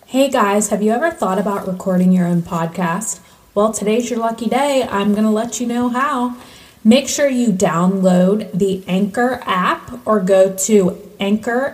Hey guys, have you ever thought about recording your own podcast? Well, today's your lucky day. I'm going to let you know how. Make sure you download the Anchor app or go to Anchor,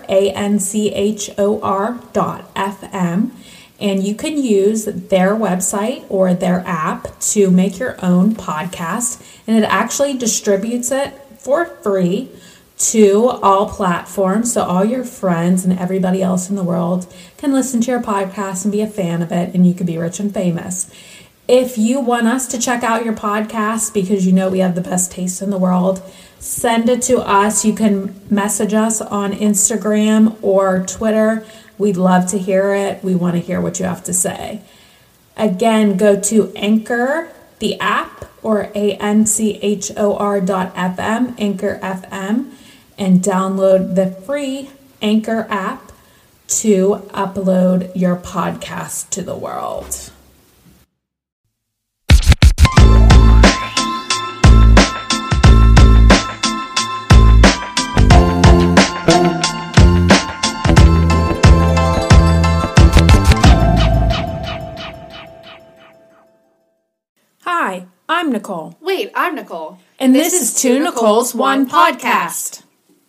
ANCHOR.FM, and you can use their website or their app to make your own podcast, and it actually distributes it for free to all platforms, so all your friends and everybody else in the world can listen to your podcast and be a fan of it, and you could be rich and famous. If you want us to check out your podcast because you know we have the best taste in the world, send it to us. You can message us on Instagram or Twitter. We'd love to hear it. We want to hear what you have to say. Again, go to Anchor, the app, or ANCHOR.FM, Anchor FM, and download the free Anchor app to upload your podcast to the world. Hi, I'm Nicole. Wait, I'm Nicole. And this is Two Nicoles, One Podcast.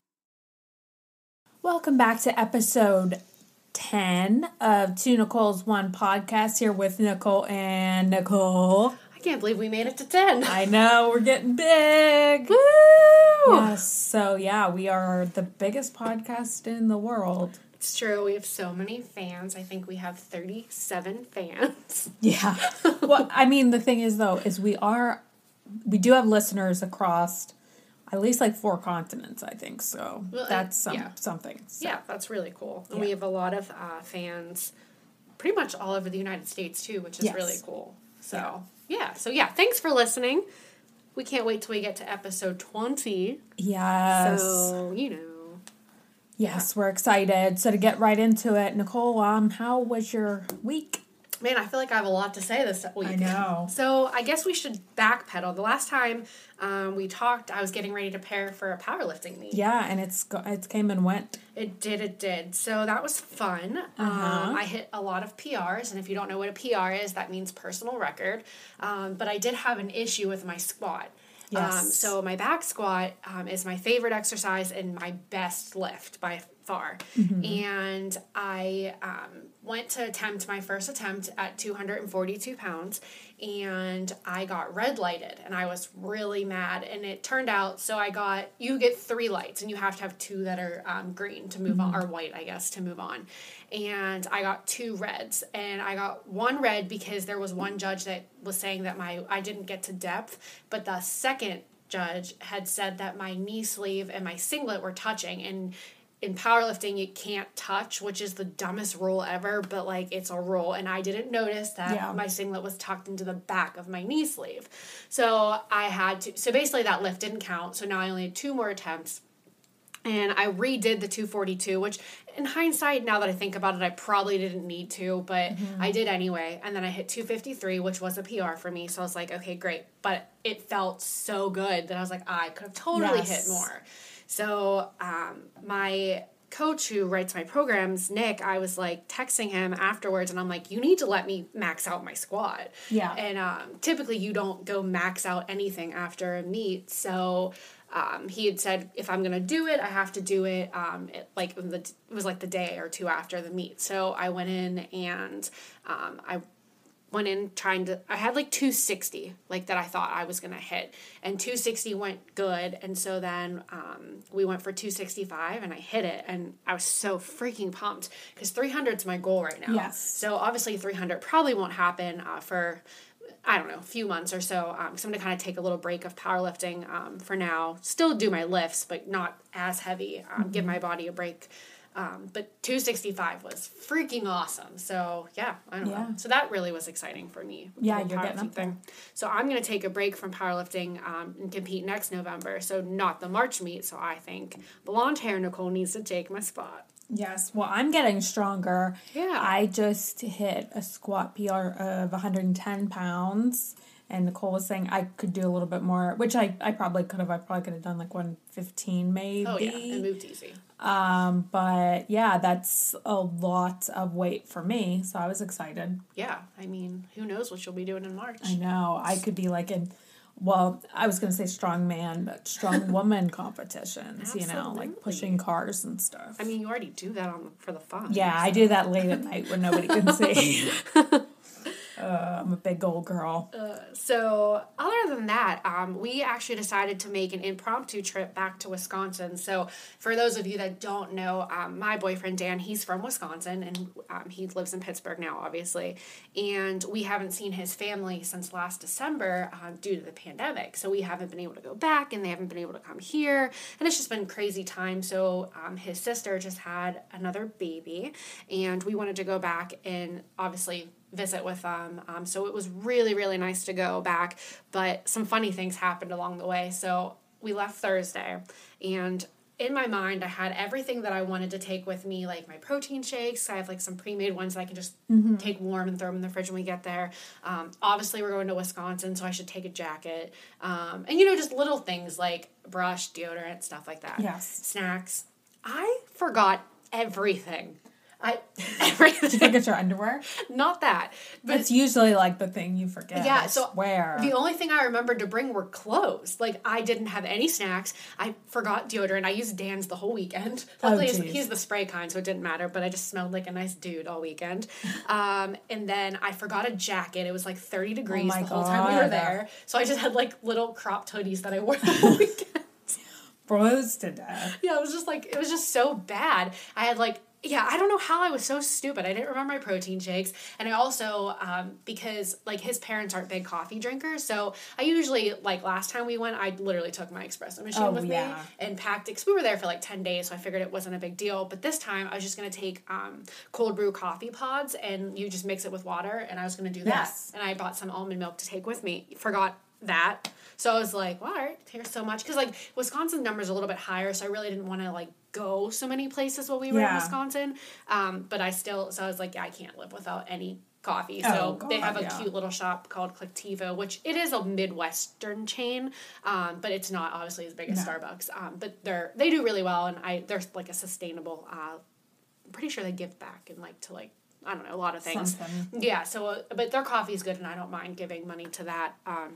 Welcome back to episode 10 of Two Nicoles, One Podcast, here with Nicole and Nicole. I can't believe we made it to 10. I know, we're getting big. Woo! Yes, so yeah, we are the biggest podcast in the world. It's true, we have so many fans. I think we have 37 fans. Yeah. Well, I mean, the thing is, though, is we do have listeners across at least like 4 continents, I think. So that's something. So. Yeah, that's really cool. And yeah. we have a lot of fans pretty much all over the United States, too, which is really cool. So, yeah. Thanks for listening. We can't wait till we get to episode 20. Yes. So, Yes, we're excited. So to get right into it, Nicole, how was your week? Man, I feel like I have a lot to say this week. I know. So I guess we should backpedal. The last time we talked, I was getting ready to prepare for a powerlifting meet. Yeah, and it came and went. It did. So that was fun. I hit a lot of PRs, and if you don't know what a PR is, that means personal record. But I did have an issue with my squat. Yes. So my back squat is my favorite exercise and my best lift by far. Mm-hmm. And I went to attempt my first attempt at 242 pounds, and I got red lighted, and I was really mad. And it turned out, you get 3 lights, and you have to have 2 that are green to move on, or white, I guess, to move on. And I got 2 reds, and I got 1 red because there was one judge that was saying that I didn't get to depth, but the second judge had said that my knee sleeve and my singlet were touching, and in powerlifting, you can't touch, which is the dumbest rule ever, but, it's a rule. And I didn't notice that my singlet was tucked into the back of my knee sleeve. So basically that lift didn't count. So now I only had 2 more attempts. And I redid the 242, which in hindsight, now that I think about it, I probably didn't need to, but I did anyway. And then I hit 253, which was a PR for me. So I was like, okay, great. But it felt so good that I was like, I could have totally hit more. So my coach who writes my programs, Nick, I was texting him afterwards, and I'm like, you need to let me max out my squat. Yeah. And typically you don't go max out anything after a meet. So he had said, if I'm going to do it, I have to do it it was the day or 2 after the meet. So I went in and I had 260 that I thought I was going to hit, and 260 went good. And so then we went for 265 and I hit it, and I was so freaking pumped because 300 is my goal right now. Yes. So obviously 300 probably won't happen for, I don't know, a few months or so, because I'm going to kind of take a little break of powerlifting for now. Still do my lifts, but not as heavy. Give my body a break. But 265 was freaking awesome. So, I don't know. So that really was exciting for me. Yeah, you're getting up there. So I'm going to take a break from powerlifting and compete next November. So not the March meet. So I think blonde hair Nicole needs to take my spot. Yes. Well, I'm getting stronger. Yeah. I just hit a squat PR of 110 pounds. And Nicole was saying I could do a little bit more, which I probably could have. I probably could have done like 115 maybe. Oh, yeah. It moved easy. But yeah, that's a lot of weight for me. So I was excited. Yeah. I mean, who knows what you'll be doing in March. I know. I could be like in, well, I was going to say strong man, but strong woman competitions, you know, like pushing cars and stuff. I mean, you already do that for the fun. Yeah, so. I do that late at night when nobody can see. I'm a big old girl. So other than that, we actually decided to make an impromptu trip back to Wisconsin. So for those of you that don't know, my boyfriend Dan, he's from Wisconsin, and he lives in Pittsburgh now, obviously. And we haven't seen his family since last December due to the pandemic. So we haven't been able to go back, and they haven't been able to come here. And it's just been crazy time. So his sister just had another baby, and we wanted to go back and obviously visit with them. So it was really, really nice to go back, but some funny things happened along the way. So we left Thursday, and in my mind, I had everything that I wanted to take with me, like my protein shakes. I have like some pre-made ones that I can just take warm and throw them in the fridge when we get there. Obviously, we're going to Wisconsin, so I should take a jacket. And, you know, just little things like brush, deodorant, stuff like that. Yes. Snacks. I forgot everything. Did you forget your underwear? Not that. But it's usually like the thing you forget. Yeah, so the only thing I remembered to bring were clothes. Like, I didn't have any snacks. I forgot deodorant. I used Dan's the whole weekend. Luckily, he's the spray kind, so it didn't matter, but I just smelled like a nice dude all weekend. And then I forgot a jacket. It was like 30 degrees the whole time we were there. So I just had like little cropped hoodies that I wore the whole weekend. Froze to death. Yeah, it was just so bad. I had like, I don't know how I was so stupid. I didn't remember my protein shakes. And I also, because, like, his parents aren't big coffee drinkers, so I usually, like, last time we went, I literally took my espresso machine with me and packed it, because we were there for, like, 10 days, so I figured it wasn't a big deal. But this time, I was just going to take cold brew coffee pods, and you just mix it with water, and I was going to do that. And I bought some almond milk to take with me. Forgot that. So I was like, well, all right, here's so much. Because, like, Wisconsin's numbers are a little bit higher, so I really didn't want to, like, go so many places while we were in Wisconsin. But I was like, I can't live without any coffee. So they have a cute little shop called Colectivo, which it is a Midwestern chain, but it's not obviously as big as Starbucks. But they do really well, and they're like a sustainable, I'm pretty sure they give back and like to like, I don't know, a lot of things. Something. Yeah, so, but their coffee is good, and I don't mind giving money to that.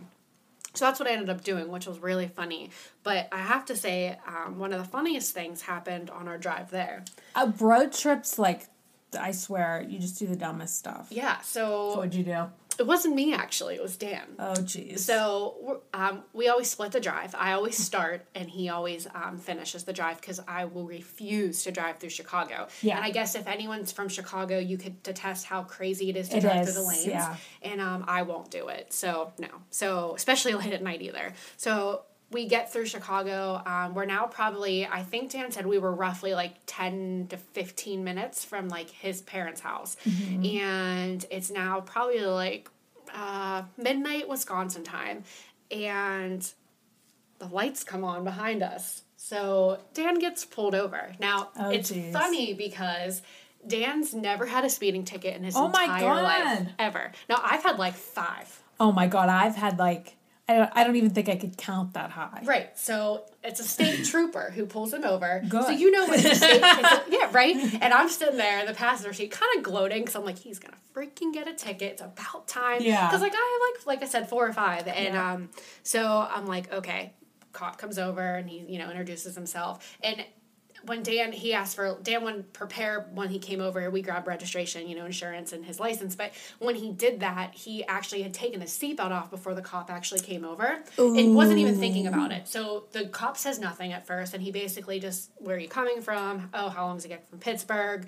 So that's what I ended up doing, which was really funny. But I have to say, one of the funniest things happened on our drive there. Road trips, like, I swear, you just do the dumbest stuff. Yeah, so... So what'd you do? It wasn't me, actually. It was Dan. Oh, jeez. So we always split the drive. I always start, and he always finishes the drive, because I will refuse to drive through Chicago. Yeah. And I guess if anyone's from Chicago, you could attest how crazy it is to drive through the lanes. Yeah. And I won't do it. So, no. So, especially late at night either. So... we get through Chicago. We're now probably, I think Dan said we were roughly like 10 to 15 minutes from like his parents' house. Mm-hmm. And it's now probably like midnight Wisconsin time. And the lights come on behind us. So Dan gets pulled over. Now, it's funny because Dan's never had a speeding ticket in his entire life. Ever. Now, I've had like 5. Oh my God. I've had like... I don't even think I could count that high. Right. So it's a state trooper who pulls him over. Good. So you know when the state ticket, yeah, right? And I'm sitting there in the passenger seat kind of gloating because I'm like, he's going to freaking get a ticket. It's about time. Yeah. Because like I have like I said, 4 or 5. And so I'm like, okay, cop comes over and he, introduces himself. And when Dan wouldn't prepare when he came over, we grabbed registration, insurance and his license. But when he did that, he actually had taken his seatbelt off before the cop actually came over. Ooh. And wasn't even thinking about it. So the cop says nothing at first, and he basically just, where are you coming from? Oh, how long does it get from Pittsburgh?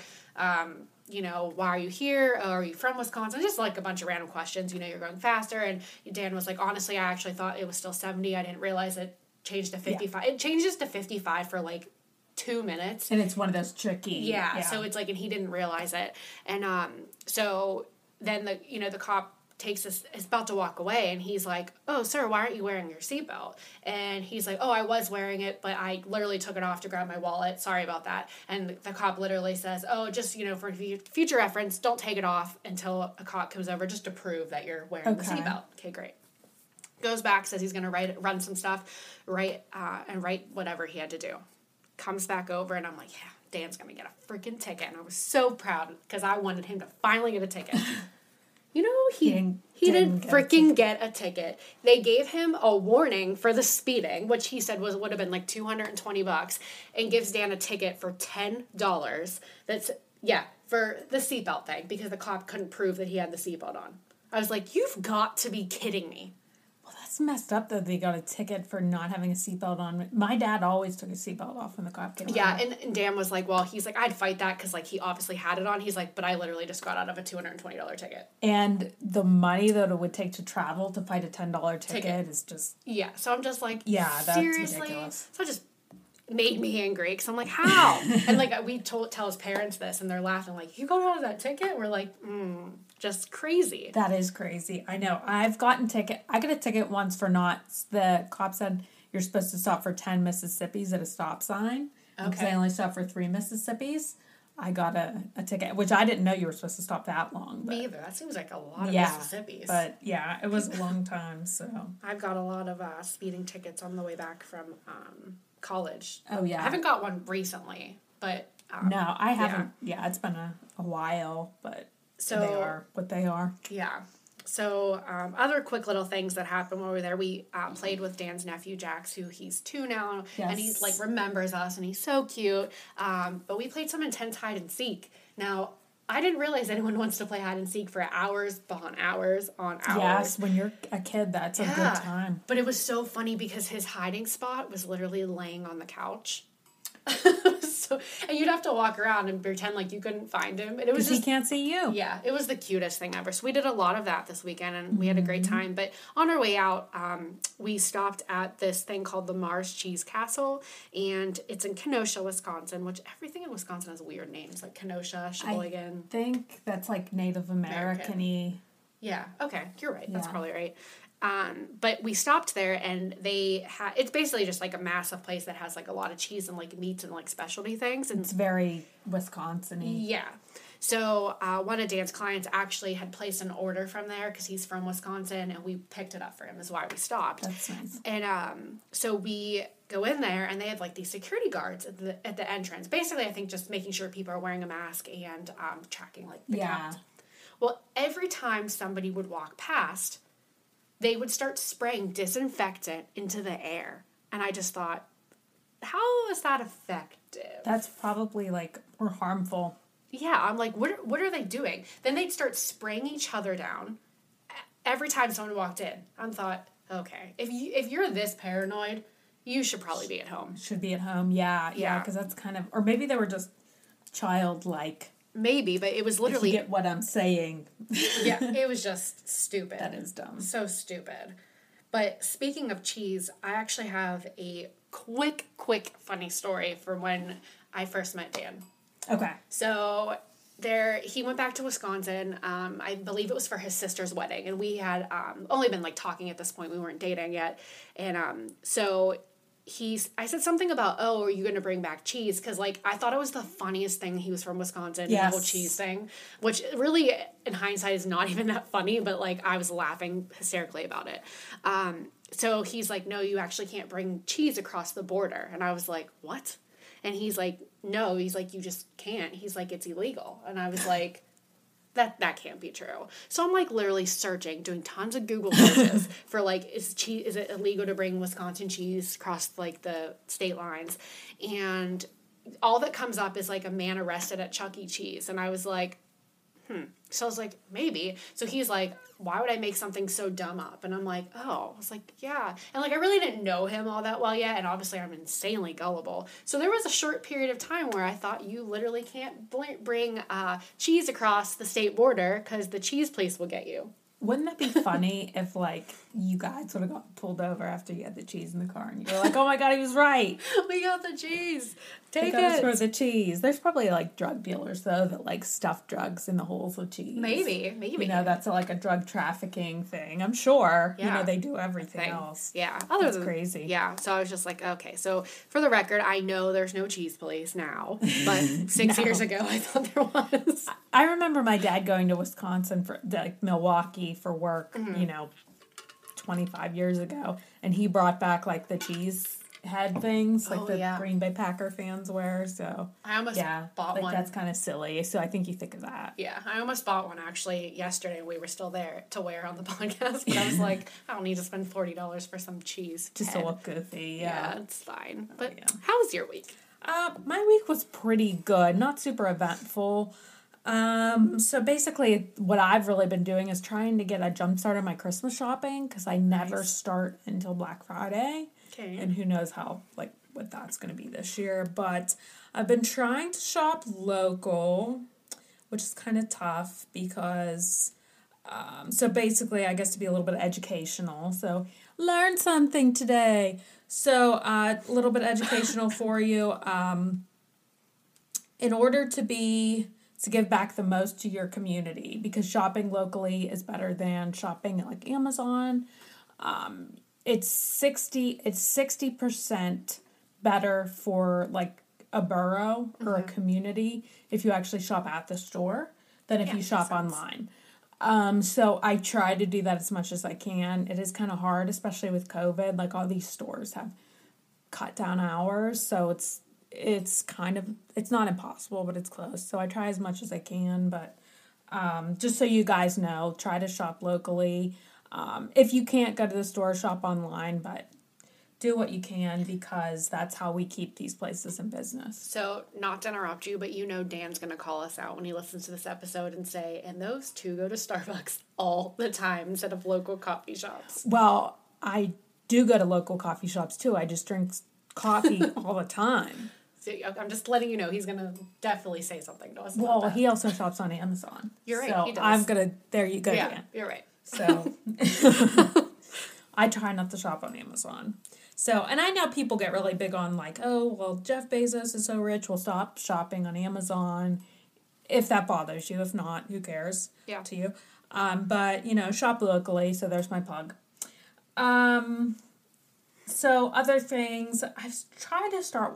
Why are you here? Oh, are you from Wisconsin? Just like a bunch of random questions. You're going faster. And Dan was like, honestly, I actually thought it was still 70. I didn't realize it changed to 55. Yeah. It changes to 55 for like 2 minutes. And it's one of those tricky. Yeah. So it's like, and he didn't realize it. And so then the cop is about to walk away, and he's like, oh, sir, why aren't you wearing your seatbelt? And he's like, oh, I was wearing it, but I literally took it off to grab my wallet. Sorry about that. And the cop literally says, oh, just, for future reference, don't take it off until a cop comes over just to prove that you're wearing the seatbelt. Okay, great. Goes back, says he's going to run some stuff, write whatever he had to do. Comes back over, and I'm like, yeah, Dan's going to get a freaking ticket. And I was so proud because I wanted him to finally get a ticket. You know, he didn't freaking get a ticket. They gave him a warning for the speeding, which he said would have been like $220, and gives Dan a ticket for $10. That's, for the seatbelt thing, because the cop couldn't prove that he had the seatbelt on. I was like, you've got to be kidding me. It's messed up that they got a ticket for not having a seatbelt on. My dad always took a seatbelt off when the cop came. Yeah, and Dan was like, well, he's like, I'd fight that because, like, he obviously had it on. He's like, but I literally just got out of a $220 ticket. And the money that it would take to travel to fight a $10 ticket is just... Yeah, so I'm just like, that's seriously? ridiculous. So it just made me angry because I'm like, how? And, like, we tell his parents this, and they're laughing, like, you got out of that ticket? We're like, just crazy. That is crazy. I know. I got a ticket once for the cop said you're supposed to stop for 10 Mississippis at a stop sign. Okay. Because I only stopped for 3 Mississippis. I got a ticket, which I didn't know you were supposed to stop that long. Me either. That seems like a lot of Mississippis. But yeah, it was a long time, so. I've got a lot of speeding tickets on the way back from college. Oh, yeah. I haven't got one recently, but... no, I haven't. Yeah, it's been a while, but... So they are what they are. Yeah. So other quick little things that happened while we were there. We played with Dan's nephew, Jax, who he's 2 now. Yes. And he, like, remembers us, and he's so cute. But we played some intense hide and seek. Now, I didn't realize anyone wants to play hide and seek for hours on hours on hours. Yes, when you're a kid, that's a good time. But it was so funny because his hiding spot was literally laying on the couch. And you'd have to walk around and pretend like you couldn't find him. And it was he can't see you. Yeah, it was the cutest thing ever. So we did a lot of that this weekend, and we had a great time. But on our way out, we stopped at this thing called the Mars Cheese Castle, and it's in Kenosha, Wisconsin, which everything in Wisconsin has weird names, like Kenosha, Sheboygan. I think that's like Native American-y. Yeah, okay, you're right. That's probably right. But we stopped there, and it's basically just like a massive place that has like a lot of cheese and like meats and like specialty things. And it's very Wisconsin-y. Yeah. So one of Dan's clients actually had placed an order from there because he's from Wisconsin, and we picked it up for him is why we stopped. That's nice. And so we go in there, and they have like these security guards at the entrance. Basically, I think just making sure people are wearing a mask and tracking like the count. Well, every time somebody would walk past, they would start spraying disinfectant into the air. And I just thought, how is that effective? That's probably like more harmful. Yeah, I'm like, what are they doing? Then they'd start spraying each other down every time someone walked in. I thought, okay, if you're this paranoid, you should probably be at home. Should be at home, yeah, because that's kind of, or maybe they were just childlike. Maybe, but it was literally... If you get what I'm saying. Yeah, it was just stupid. That is dumb. So stupid. But speaking of cheese, I actually have a quick funny story from when I first met Dan. Okay. So he went back to Wisconsin. I believe it was for his sister's wedding, and we had only been like talking at this point. We weren't dating yet, and so I said something about, are you going to bring back cheese? Because, like, I thought it was the funniest thing he was from Wisconsin, the whole cheese thing, which really, in hindsight, is not even that funny, but, like, I was laughing hysterically about it. So he's like, no, you actually can't bring cheese across the border. And I was like, what? And he's like, no, he's like, you just can't. He's like, it's illegal. And I was like... That can't be true. So I'm like literally searching, doing tons of Google searches for like, is it illegal to bring Wisconsin cheese across like the state lines? And all that comes up is like a man arrested at Chuck E. Cheese. And I was like, So I was like, maybe. So he's like, why would I make something so dumb up? And I'm like, I was like, yeah. And like, I really didn't know him all that well yet. And obviously I'm insanely gullible. So there was a short period of time where I thought you literally can't bring cheese across the state border because the cheese place will get you. Wouldn't that be funny if, like, you guys would have got pulled over after you had the cheese in the car and you were like, oh my God, he was right. We got the cheese. Take it. For the cheese. There's probably, like, drug dealers, though, that, like, stuff drugs in the holes of cheese. Maybe. You know, that's, like, a drug trafficking thing. I'm sure. Yeah. You know, they do everything else. Yeah. That's crazy. Yeah. So I was just like, okay. So, for the record, I know there's no cheese police now. But 6 years ago, I thought there was. I remember my dad going to Wisconsin, Milwaukee for work, you know, like 25 years ago, and he brought back like the cheese head things like Green Bay Packer fans wear. So I almost bought like one. that's kind of silly. So I think you think of that. Yeah, I almost bought one actually yesterday. We were still there to wear on the podcast, but I was like, I don't need to spend $40 for some cheese just head. to look goofy. Yeah, it's fine. But how was your week? My week was pretty good, not super eventful. So basically what I've really been doing is trying to get a jump start on my Christmas shopping because I never start until Black Friday. Okay. And who knows how, like, what that's going to be this year. But I've been trying to shop local, which is kind of tough because, so basically I guess to be a little bit educational. So learn something today. So a little bit educational for you. In order to give back the most to your community, because shopping locally is better than shopping at like Amazon. It's 60% better for like a borough or a community if you actually shop at the store than if you shop online. So I try to do that as much as I can. It is kind of hard, especially with COVID. Like all these stores have cut down hours, so it's not impossible, but it's close. So I try as much as I can, but just so you guys know, try to shop locally. If you can't go to the store, shop online, but do what you can because that's how we keep these places in business. So, not to interrupt you, but Dan's going to call us out when he listens to this episode and say, and those two go to Starbucks all the time instead of local coffee shops. Well, I do go to local coffee shops too. I just drink coffee all the time. So I'm just letting you know he's going to definitely say something to us. Well, about that. He also shops on Amazon. You're right. So he does. I'm going to, there you go. Yeah, Dan. you're right. So I try not to shop on Amazon. So, and I know people get really big on like, oh, well, Jeff Bezos is so rich, we'll stop shopping on Amazon. If that bothers you. If not, who cares to you? But, shop locally. So there's my plug. So other things, I've tried to start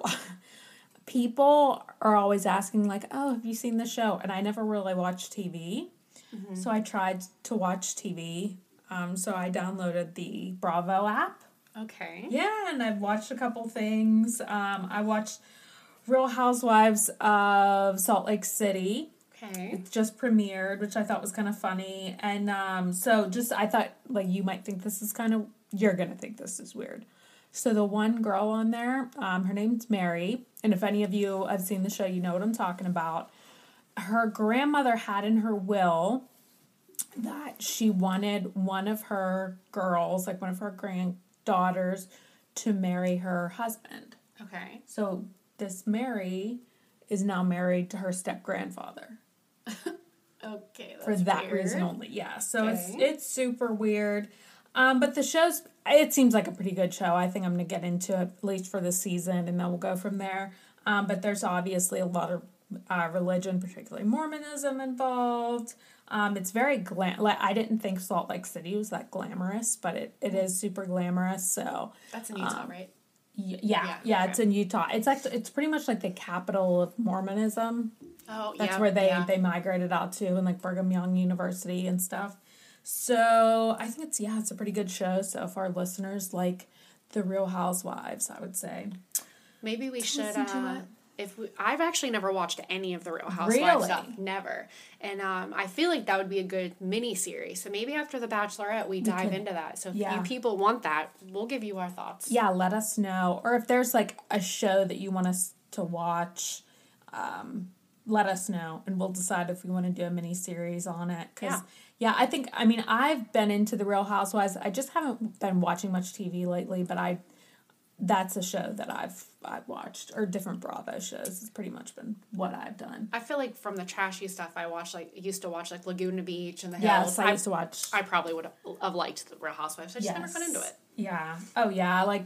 people are always asking like, oh, have you seen the show? And I never really watch TV. Mm-hmm. So I tried to watch TV. So I downloaded the Bravo app. Okay. Yeah, and I've watched a couple things. I watched Real Housewives of Salt Lake City. Okay. It just premiered, which I thought was kind of funny. And I thought like you might think this is you're going to think this is weird. So the one girl on there, her name's Mary, and if any of you have seen the show, you know what I'm talking about. Her grandmother had in her will that she wanted one of her girls, like one of her granddaughters, to marry her husband. Okay. So this Mary is now married to her step-grandfather. Okay, that's for that weird. reason only, yeah. So it's super weird. But the it seems like a pretty good show. I think I'm going to get into it, at least for this season, and then we'll go from there. But there's obviously a lot of religion, particularly Mormonism, involved. It's very I didn't think Salt Lake City was that glamorous, but it is super glamorous. So that's in Utah, right? Yeah, it's in Utah. It's pretty much like the capital of Mormonism. Oh, yeah. That's where they migrated out to, and like Brigham Young University and stuff. So I think it's a pretty good show. So if our listeners like the Real Housewives, I would say maybe we should. I've actually never watched any of the Real Housewives stuff, never, and I feel like that would be a good mini series. So maybe after The Bachelorette, we dive into that. So if you people want that, we'll give you our thoughts. Yeah, let us know, or if there's like a show that you want us to watch. Let us know, and we'll decide if we want to do a mini series on it. Because I've been into the Real Housewives. I just haven't been watching much TV lately, but that's a show that I've watched, or different Bravo shows. It's pretty much been what I've done. I feel like from the trashy stuff I used to watch Laguna Beach and The Hills. Yes, I used to watch. I probably would have liked the Real Housewives. I just never got into it. Yeah. Oh yeah.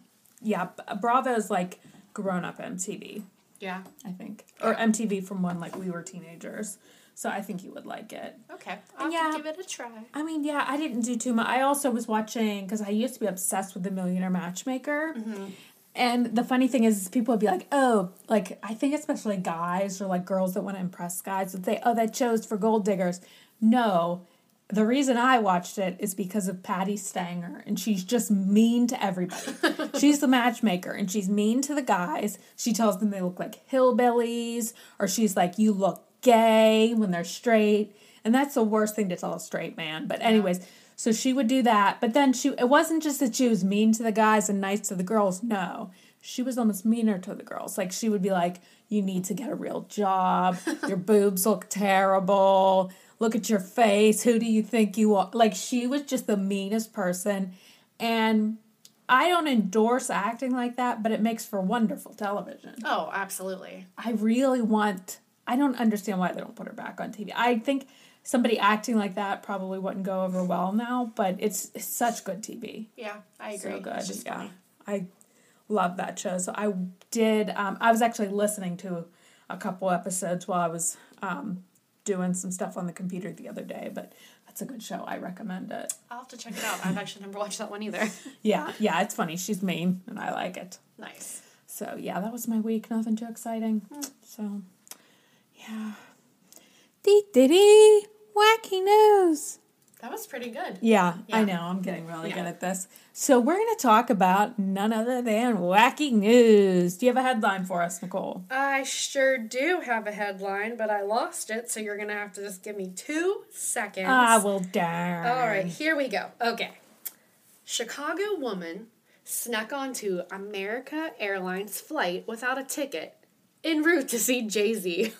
Bravo's like grown up MTV. Yeah. I think. Or MTV from when we were teenagers. So I think you would like it. Okay. I'll have to give it a try. I didn't do too much. I also was watching, because I used to be obsessed with The Millionaire Matchmaker. Mm-hmm. And the funny thing is people would be like, oh, I think especially guys or girls that want to impress guys would say, oh, that show's for gold diggers. No, the reason I watched it is because of Patty Stanger, and she's just mean to everybody. She's the matchmaker, and she's mean to the guys. She tells them they look like hillbillies, or she's like, you look gay when they're straight. And that's the worst thing to tell a straight man. But anyways, so she would do that. But then it wasn't just that she was mean to the guys and nice to the girls. No, she was almost meaner to the girls. Like, she would be like, you need to get a real job. Your boobs look terrible. Look at your face. Who do you think you are? Like, she was just the meanest person. And I don't endorse acting like that, but it makes for wonderful television. Oh, absolutely. I don't understand why they don't put her back on TV. I think somebody acting like that probably wouldn't go over well now, but it's such good TV. Yeah, I agree. So good. It's just funny. I love that show. So I did, I was actually listening to a couple episodes while I was doing some stuff on the computer the other day, but that's a good show. I recommend it. I'll have to check it out. I've actually never watched that one either. Yeah, it's funny. She's mean, and I like it. Nice. So, yeah, that was my week. Nothing too exciting. So, yeah. Dee-dee-dee. Wacky news. That was pretty good. Yeah, I know. I'm getting really good at this. So we're going to talk about none other than wacky news. Do you have a headline for us, Nicole? I sure do have a headline, but I lost it, so you're going to have to just give me 2 seconds. Well, darn. All right, here we go. Okay. Chicago woman snuck onto America Airlines flight without a ticket en route to see Jay-Z.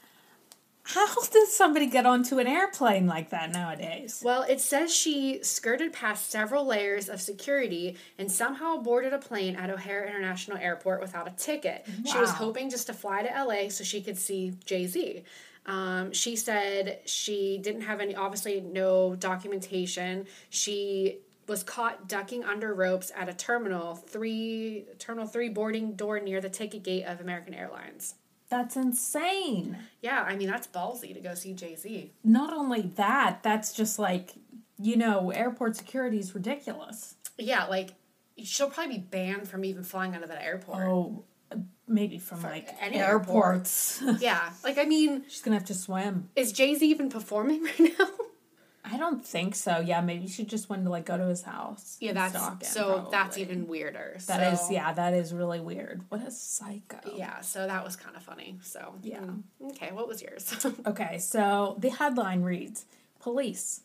How does somebody get onto an airplane like that nowadays? Well, it says she skirted past several layers of security and somehow boarded a plane at O'Hare International Airport without a ticket. Wow. She was hoping just to fly to LA so she could see Jay-Z. She said she didn't have obviously no documentation. She was caught ducking under ropes at a Terminal 3 boarding door near the ticket gate of American Airlines. That's insane. Yeah, I mean, that's ballsy to go see Jay-Z. Not only that, that's just like, airport security is ridiculous. Yeah, like, she'll probably be banned from even flying out of that airport. Oh, maybe from any airports. Yeah, like, I mean... She's going to have to swim. Is Jay-Z even performing right now? I don't think so. Yeah, maybe she just wanted to go to his house. Yeah, that's even weirder. That is really weird. What a psycho. Yeah, so that was kind of funny. So yeah. Okay, what was yours? Okay, so the headline reads: Police: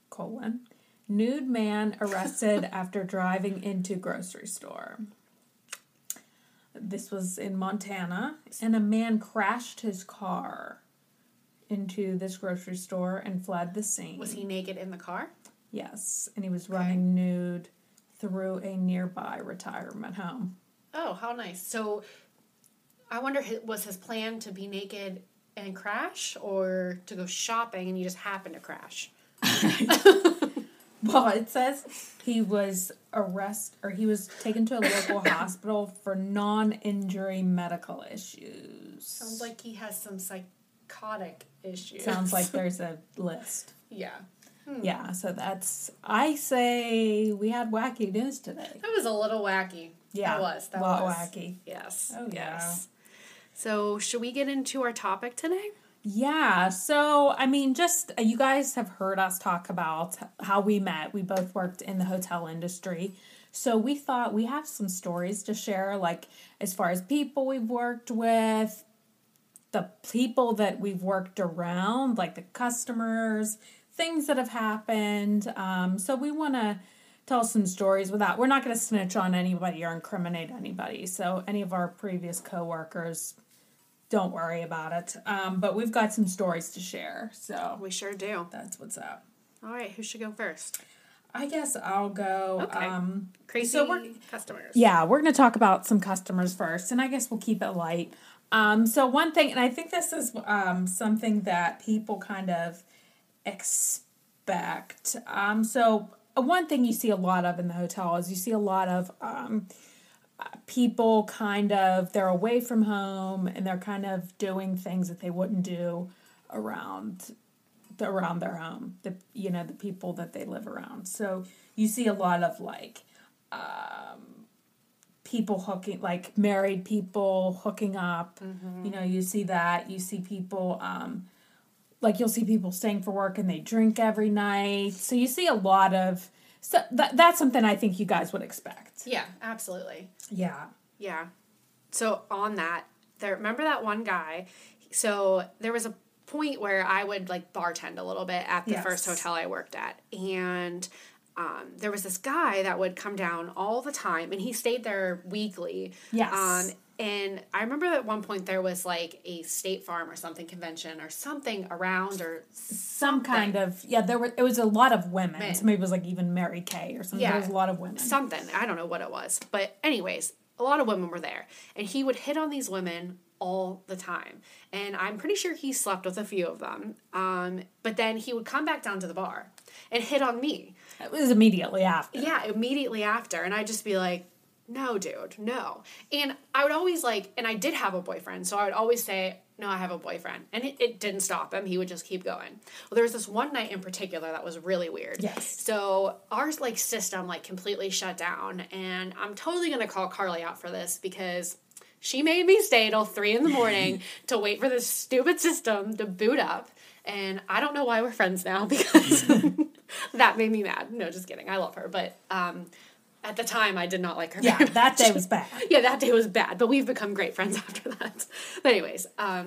nude man arrested after driving into grocery store. This was in Montana, and a man crashed his car into this grocery store and fled the scene. Was he naked in the car? Yes, and he was running nude through a nearby retirement home. Oh, how nice. So, I wonder, was his plan to be naked and crash, or to go shopping and he just happened to crash? Well, it says he was taken to a local hospital for non-injury medical issues. Sounds like he has some psychotic issues. Sounds like there's a list. Yeah. Yeah, so I say we had wacky news today. That was a little wacky. Yeah. That was. A lot wacky. Yes. Oh, yeah. Yes. So, should we get into our topic today? Yeah, so, I mean, just, you guys have heard us talk about how we met. We both worked in the hotel industry. So we thought we have some stories to share, as far as people we've worked with, the people that we've worked around, like the customers, things that have happened. So we want to tell some stories we're not going to snitch on anybody or incriminate anybody. So any of our previous coworkers, don't worry about it. But we've got some stories to share. So we sure do. That's what's up. All right, who should go first? I guess I'll go. Okay. Crazy customers. Yeah, we're going to talk about some customers first, and I guess we'll keep it light. So one thing, and I think this is something that people kind of expect. So one thing you see a lot of in the hotel is you see a lot of people they're away from home and they're kind of doing things that they wouldn't do around their home, the people that they live around. So you see a lot of people hooking, married people hooking up. Mm-hmm. You see that. You see people like you'll see people staying for work and they drink every night. So you see a lot of, so that's something I think you guys would expect. Yeah, absolutely. Yeah. Yeah. So on that, remember that one guy? So there was a point where I would like bartend a little bit at the first hotel I worked at. And there was this guy that would come down all the time, and he stayed there weekly. Yes. And I remember at one point there was like a State Farm or something convention or something around or some kind of, it was a lot of women. So maybe it was like even Mary Kay or something. Yeah, there was a lot of women. Something. I don't know what it was. But anyways, a lot of women were there. And he would hit on these women all the time. And I'm pretty sure he slept with a few of them. But then he would come back down to the bar and hit on me. It was immediately after. Yeah, immediately after. And I'd just be like, no, dude, no. And I would always and I did have a boyfriend, so I would always say, no, I have a boyfriend. And it didn't stop him. He would just keep going. Well, there was this one night in particular that was really weird. Yes. So our system completely shut down. And I'm totally going to call Carly out for this because she made me stay till 3 a.m. to wait for this stupid system to boot up. And I don't know why we're friends now because that made me mad. No, just kidding. I love her. But at the time, I did not like her. Yeah, that day was bad. Yeah, that day was bad. But we've become great friends after that. But anyways,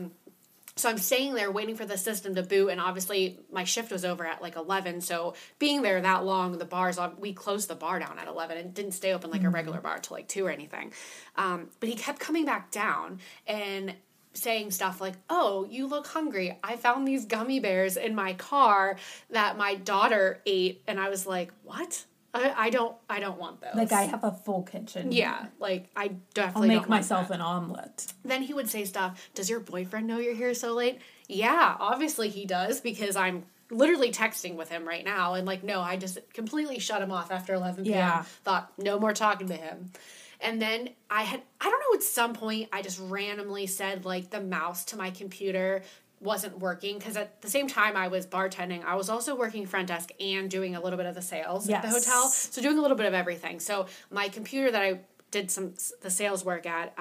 so I'm staying there waiting for the system to boot. And obviously, my shift was over at 11. So being there that long, we closed the bar down at 11 and didn't stay open like a regular bar till 2 or anything. But he kept coming back down and saying stuff like, oh, you look hungry. I found these gummy bears in my car that my daughter ate. And I was like, what? I don't want those. I have a full kitchen. Yeah, I definitely I'll make myself an omelet. Then he would say stuff, does your boyfriend know you're here so late? Yeah, obviously he does because I'm literally texting with him right now. And no, I just completely shut him off after 11 p.m. Yeah. Thought no more talking to him. And then I don't know, at some point I just randomly said the mouse to my computer wasn't working because at the same time I was bartending, I was also working front desk and doing a little bit of the sales at the hotel. So doing a little bit of everything. So my computer that I did the sales work at,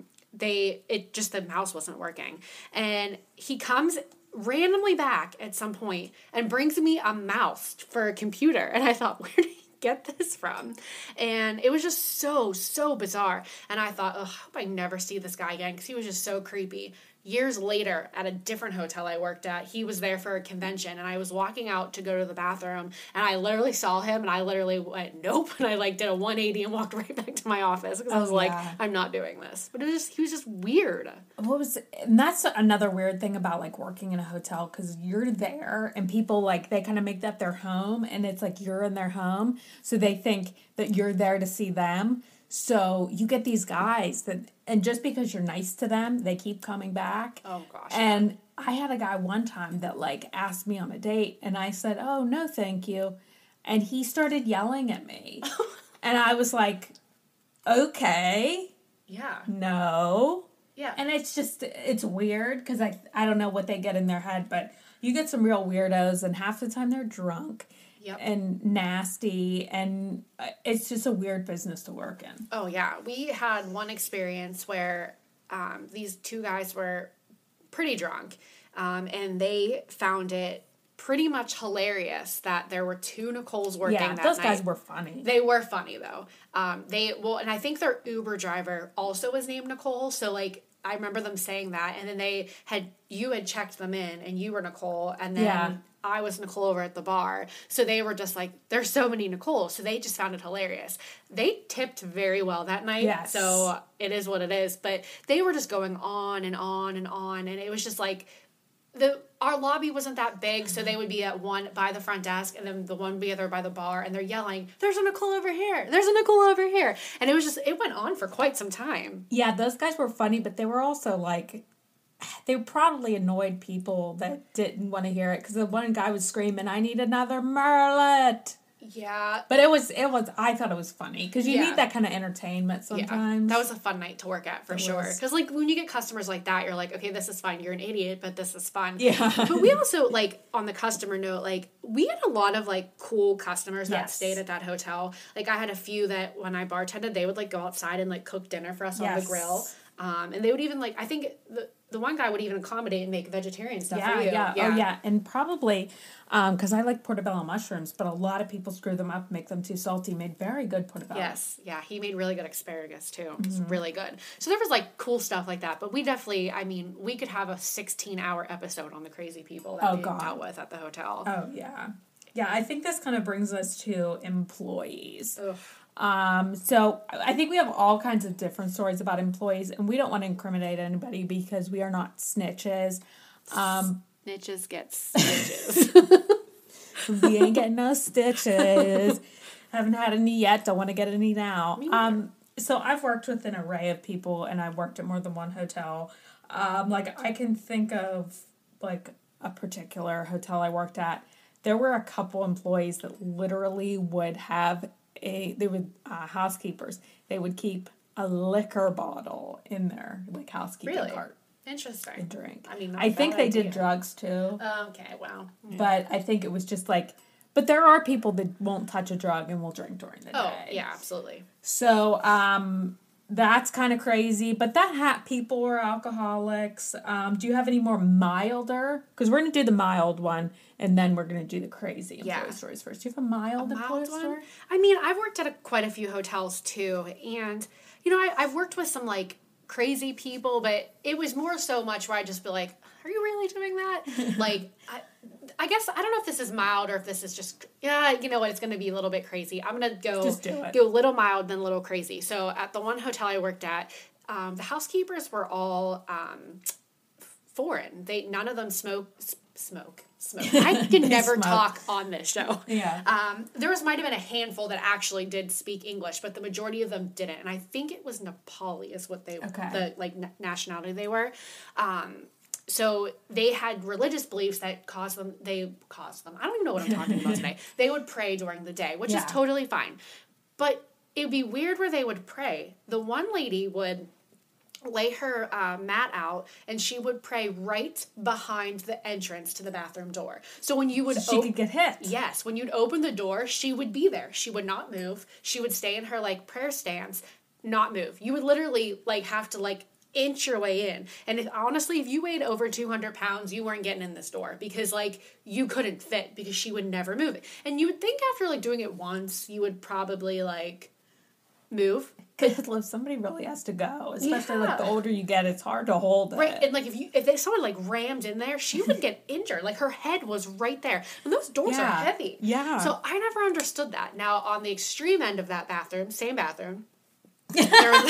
the mouse wasn't working. And he comes randomly back at some point and brings me a mouse for a computer. And I thought, where did he get this from? And it was just so bizarre. And I thought, I hope I never see this guy again because he was just so creepy. Years later, at a different hotel I worked at, he was there for a convention, and I was walking out to go to the bathroom, and I literally saw him, and I literally went, nope, and I did a 180 and walked right back to my office, because I was I'm not doing this. But he was just weird. And that's another weird thing about, working in a hotel, because you're there, and people, they kind of make that their home, and it's you're in their home, so they think that you're there to see them. So you get these guys and just because you're nice to them, they keep coming back. Oh, gosh. And I had a guy one time that, asked me on a date, and I said, oh, no, thank you. And he started yelling at me. And I was like, okay. Yeah. No. Yeah. And it's weird, because I don't know what they get in their head, but you get some real weirdos, and half the time they're drunk. Yep. And nasty, and it's just a weird business to work in. Oh, yeah. We had one experience where these two guys were pretty drunk, and they found it pretty much hilarious that there were two Nicoles working that night. Yeah, those guys were funny. They were funny, though. And I think their Uber driver also was named Nicole, so, I remember them saying that, and then you had checked them in, and you were Nicole, and then I was Nicole over at the bar. So they were just there's so many Nicoles. So they just found it hilarious. They tipped very well that night. Yes. So it is what it is. But they were just going on and on and on. And it was just our lobby wasn't that big. So they would be at one by the front desk and then the one be other by the bar. And they're yelling, there's a Nicole over here. There's a Nicole over here. And it went on for quite some time. Yeah, those guys were funny, but they were also they probably annoyed people that didn't want to hear it, because the one guy was screaming, I need another Merlot. Yeah. But I thought it was funny, because you need that kind of entertainment sometimes. Yeah. That was a fun night to work at, for sure. Because, when you get customers like that, you're okay, this is fun. You're an idiot, but this is fun. Yeah. But we also, on the customer note, we had a lot of, cool customers that stayed at that hotel. I had a few that, when I bartended, they would, go outside and, cook dinner for us on the grill. And they would even, I think the one guy would even accommodate and make vegetarian stuff Yeah, for you. yeah. Oh, yeah. And probably, because I like portobello mushrooms, but a lot of people screw them up, make them too salty. Made very good portobello. Yes, yeah. He made really good asparagus, too. It was really good. So there was, like, cool stuff like that. But we definitely, I mean, we could have a 16-hour episode on the crazy people that we dealt with at the hotel. Oh, yeah. Yeah, I think this kind of brings us to employees. Ugh. So I think we have all kinds of different stories about employees, and we don't want to incriminate anybody because we are not snitches. Snitches get stitches. We ain't getting no stitches. Haven't had any yet. Don't want to get any now. So I've worked with an array of people, and I've worked at more than one hotel. Like I can think of like a particular hotel I worked at. There were a couple employees that literally would have housekeepers. They would keep a liquor bottle in their like housekeeping cart. Interesting. And drink. I mean, I think they did drugs too. Okay, wow. Yeah. But I think it was just like, but there are people that won't touch a drug and will drink during the day. Oh, yeah, absolutely. So, that's kind of crazy. But people are alcoholics. Do you have any more milder? Because we're going to do the mild one, and then we're going to do the crazy employee stories first. Do you have a mild employee story? I mean, I've worked at quite a few hotels, too. And, you know, I've worked with some, like, crazy people, but it was more so much where I'd just be like, are you really doing that? Like, I guess, I don't know if this is mild or if this is just, you know what, it's going to be a little bit crazy. I'm going to go a little mild, then a little crazy. So at the one hotel I worked at, the housekeepers were all foreign. None of them smoke. I can never talk on this show. Yeah. There might have been a handful that actually did speak English, but the majority of them didn't. And I think it was Nepali is what the nationality they were. So they had religious beliefs that caused them. I don't even know what I'm talking about today. They would pray during the day, which is totally fine. But it would be weird where they would pray. The one lady would lay her mat out, and she would pray right behind the entrance to the bathroom door. So when you would... she could get hit. Yes. When you'd open the door, she would be there. She would not move. She would stay in her, like, prayer stance, not move. You would literally, like, have to, like, inch your way in. And honestly, if you weighed over 200 pounds, you weren't getting in this door because, like, you couldn't fit because she would never move it. And you would think after, like, doing it once, you would probably, like, move. Because somebody really has to go, especially like the older you get, it's hard to hold it. Right, and like if someone like rammed in there, she would get injured. Like her head was right there, and those doors are heavy. Yeah. So I never understood that. Now on the extreme end of that bathroom, same bathroom, there was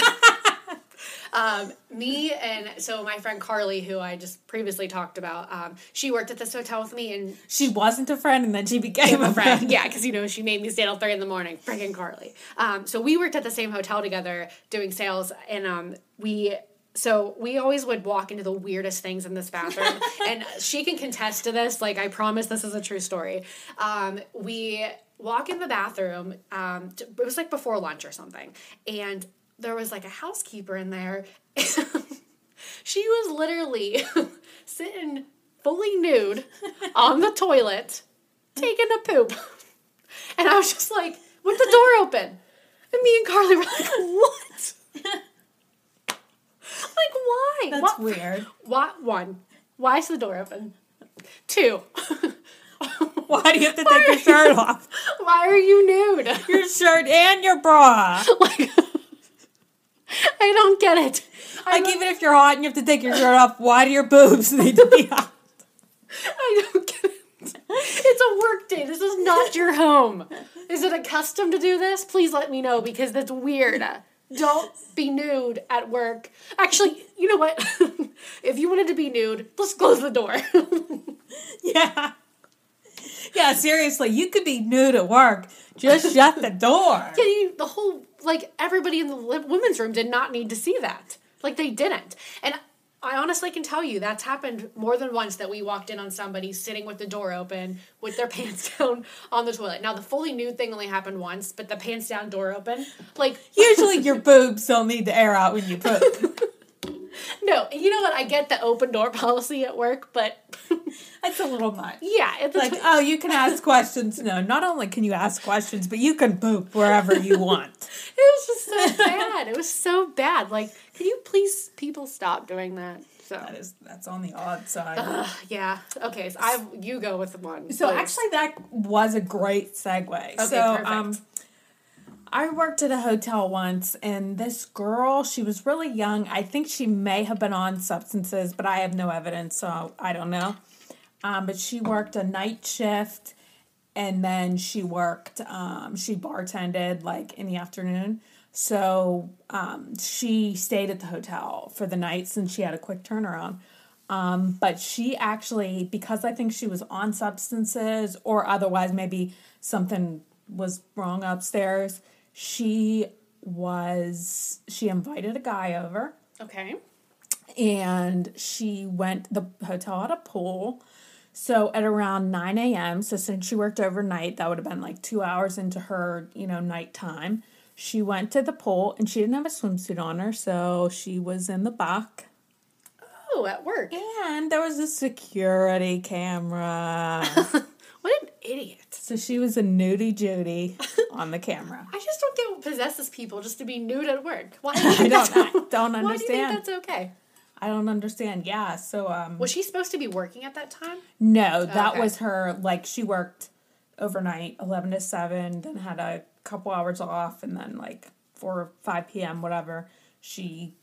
me and so my friend Carly, who I just previously talked about, she worked at this hotel with me, and she wasn't a friend, and then she became a friend. Yeah, because she made me stay till 3 a.m. Friggin' Carly. So we worked at the same hotel together doing sales, and we always would walk into the weirdest things in this bathroom, and she can contest to this. Like, I promise this is a true story. We walk in the bathroom. It was like before lunch or something, and there was like a housekeeper in there. She was literally sitting fully nude on the toilet, taking a poop. And I was just like, with the door open. And me and Carly were like, what? Like, why? That's weird. One, why is the door open? 2, why do you have to take your shirt off? Why are you nude? Your shirt and your bra. Like, I don't get it. Like, even if you're hot and you have to take your shirt off, why do your boobs need to be out? I don't get it. It's a work day. This is not your home. Is it a custom to do this? Please let me know, because that's weird. Don't be nude at work. Actually, you know what? If you wanted to be nude, let's close the door. Yeah. Yeah, seriously, you could be nude at work. Just shut the door. Yeah, the whole, like, everybody in the women's room did not need to see that. Like, they didn't. And I honestly can tell you that's happened more than once, that we walked in on somebody sitting with the door open with their pants down on the toilet. Now, the fully nude thing only happened once, but the pants down, door open, like... Usually your boobs don't need to air out when you poop. No, you know what? I get the open door policy at work, but... That's a little much. Yeah. It's like, oh, you can ask questions. No, not only can you ask questions, but you can poop wherever you want. It was just so bad. It was so bad. Like, can you please, people, stop doing that? So that's on the odd side. yeah. Okay, so you go with one. So please. actually, that was a great segue. Okay, so perfect. I worked at a hotel once, and this girl, she was really young. I think she may have been on substances, but I have no evidence, so I don't know. But she worked a night shift, and then she worked, she bartended like in the afternoon. So she stayed at the hotel for the night since she had a quick turnaround. But she actually, because I think she was on substances or otherwise maybe something was wrong upstairs, she invited a guy over. Okay. And the hotel had a pool. So at around 9 a.m., so since she worked overnight, that would have been like 2 hours into her, nighttime. She went to the pool, and she didn't have a swimsuit on her, so she was in the back. Oh, at work. And there was a security camera. What an idiot. So she was a nudie Judy on the camera. I just don't get what possesses people just to be nude at work. Why? I don't understand. Why do you think that's okay? I don't understand. Yeah, so Was she supposed to be working at that time? no, that Okay. was her, like, she worked overnight, 11 to 7, then had a couple hours off, and then, like, 4 or 5 p.m., whatever, she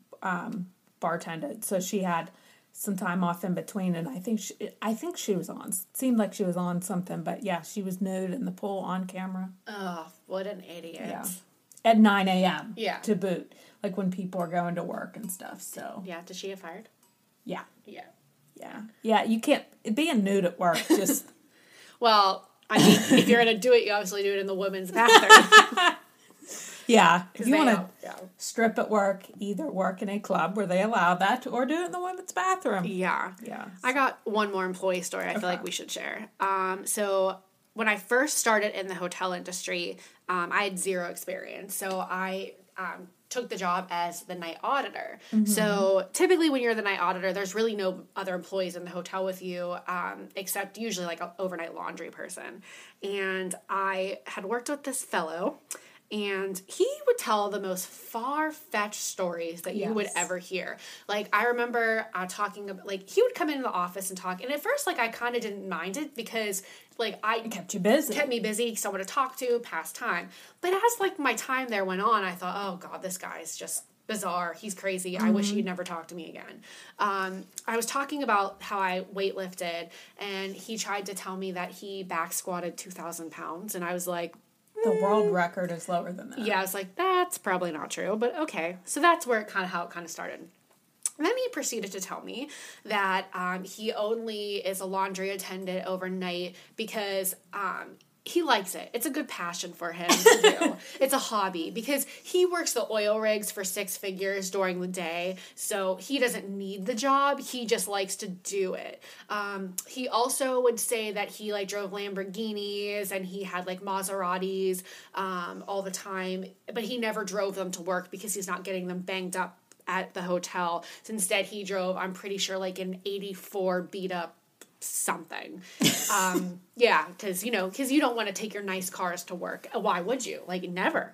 bartended. So she had some time off in between, and I think she was on, seemed like she was on something, but yeah, she was nude in the pool on camera. Oh, what an idiot. Yeah. At 9 a.m. Yeah. To boot. Like when people are going to work and stuff, so. Yeah, did she get fired? Yeah. Yeah. Yeah. Yeah, you can't, being nude at work, just. Well, I mean, if you're going to do it, you obviously do it in the women's bathroom. Yeah. If you want to Yeah. strip at work, either work in a club where they allow that or do it in the women's bathroom. Yeah. Yeah. I got one more employee story I feel like we should share. So when I first started in the hotel industry, I had zero experience. So I took the job as the night auditor. Mm-hmm. So typically when you're the night auditor, there's really no other employees in the hotel with you, except usually like an overnight laundry person. And I had worked with this fellow, and he would tell the most far-fetched stories that you would ever hear. Like, I remember talking about, like, he would come into the office and talk, and at first, like, I kind of didn't mind it because, like, It kept you busy. kept me busy, someone to talk to, pass time. But as, like, my time there went on, I thought, oh, God, this guy's just bizarre. He's crazy. I wish he'd never talk to me again. I was talking about how I weightlifted, and he tried to tell me that he back squatted 2,000 pounds, and I was like, The world record is lower than that. yeah, I was like, that's probably not true, but okay. So that's where how it kind of started. And then he proceeded to tell me that he only is a laundry attendant overnight because he likes it. It's a good passion for him to do. It's a hobby because he works the oil rigs for 6 figures during the day, so he doesn't need the job. He just likes to do it. He also would say that he like drove Lamborghinis and he had like Maseratis all the time, but he never drove them to work because he's not getting them banged up at the hotel. So instead he drove, I'm pretty sure, like an 84 beat up something. Yeah, because you don't want to take your nice cars to work. Why would you? Like, never.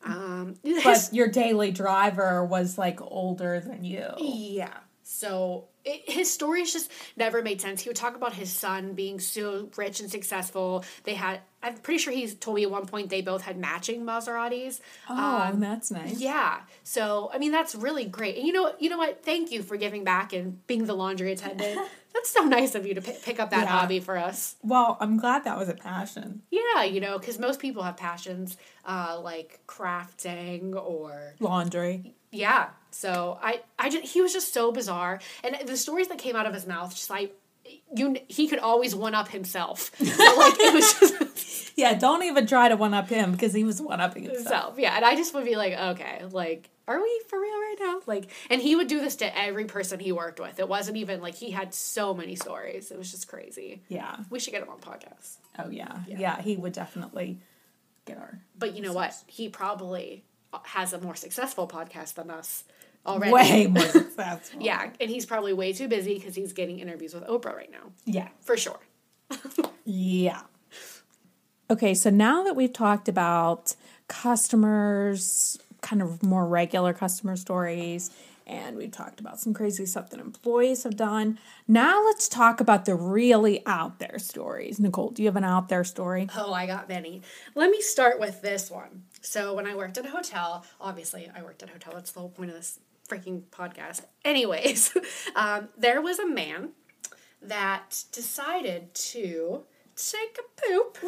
But your daily driver was like older than you. Yeah. So his stories just never made sense. He would talk about his son being so rich and successful. I'm pretty sure he's told me at one point they both had matching Maseratis. Oh, that's nice. Yeah. So, I mean, that's really great. And you know what? Thank you for giving back and being the laundry attendant. That's so nice of you to pick up that hobby for us. Well, I'm glad that was a passion. Yeah, because most people have passions like crafting or Laundry. yeah. So he was just so bizarre, and the stories that came out of his mouth, just like he could always one up himself. So like it was just Yeah, don't even try to one up him because he was one upping himself. yeah, and I just would be like, okay, like, are we for real right now? Like, and he would do this to every person he worked with. It wasn't even like he had so many stories. It was just crazy. Yeah. We should get him on podcasts. Oh yeah. Yeah, he would definitely get our. But you know what? He probably has a more successful podcast than us already. Way more successful. Yeah, and he's probably way too busy because he's getting interviews with Oprah right now. Yeah. For sure. Yeah. Okay, so now that we've talked about customers, kind of more regular customer stories, And we've talked about some crazy stuff that employees have done. Now let's talk about the really out there stories. Nicole, do you have an out there story? Oh, I got many. Let me start with this one. So when I worked at a hotel, obviously I worked at a hotel. That's the whole point of this freaking podcast. Anyways, there was a man that decided to take a poop.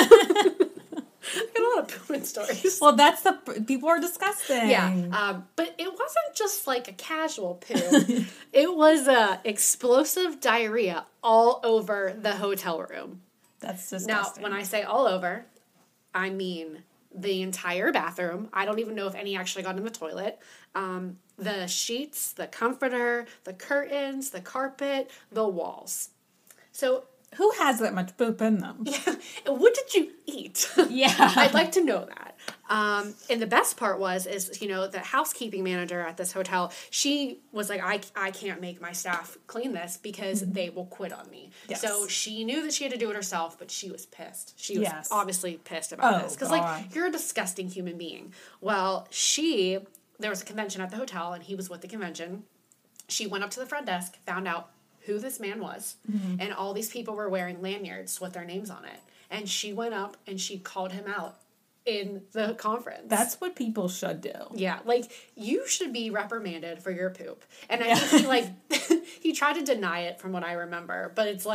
I got a lot of pooping stories. Well, that's people are disgusting. Yeah, but it wasn't just like a casual poop. It was explosive diarrhea all over the hotel room. That's disgusting. Now, when I say all over, I mean the entire bathroom. I don't even know if any actually got in the toilet. The sheets, the comforter, the curtains, the carpet, the walls. So who has that much poop in them? Yeah. What did you eat? Yeah. I'd like to know that. And the best part is, the housekeeping manager at this hotel, she was like, I can't make my staff clean this because they will quit on me. Yes. So she knew that she had to do it herself, but she was pissed. She was Yes. obviously pissed about this. Because, God. you're a disgusting human being. Well, there was a convention at the hotel, and he was with the convention. She went up to the front desk, found out who this man was, and all these people were wearing lanyards with their names on it. And she went up and she called him out in the conference. That's what people should do. Yeah, you should be reprimanded for your poop. And I think he tried to deny it from what I remember, but it's